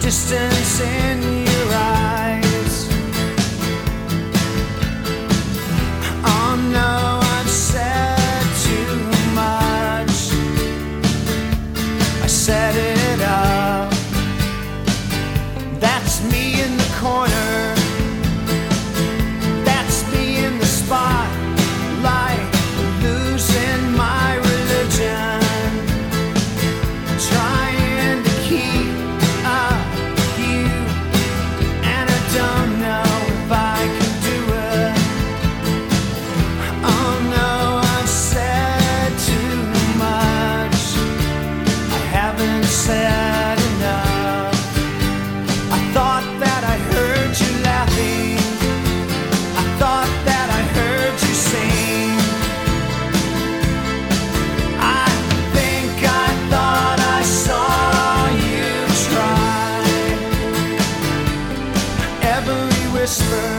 distance in your eyes. Oh no, I've said too much. I set it up. That's me in the corner. That's me in the spotlight, losing my religion. Trying to keep up with you, and I don't know if I can do it. Oh no, I've said too much. I haven't said enough. I thought that I heard you laughing. I thought that I heard you sing. I think I thought I saw you try. Every whisper